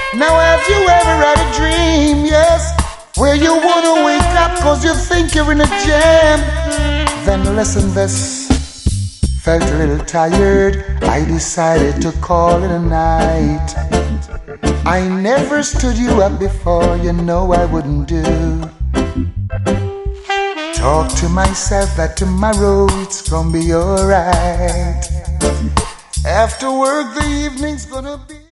Now have you ever had a dream, yes, where you wanna wake up cause you think you're in a jam? Then listen this. Felt a little tired, I decided to call it a night. I never stood you up before, you know I wouldn't do. Talk to myself that tomorrow it's gonna be alright. After work the evening's gonna be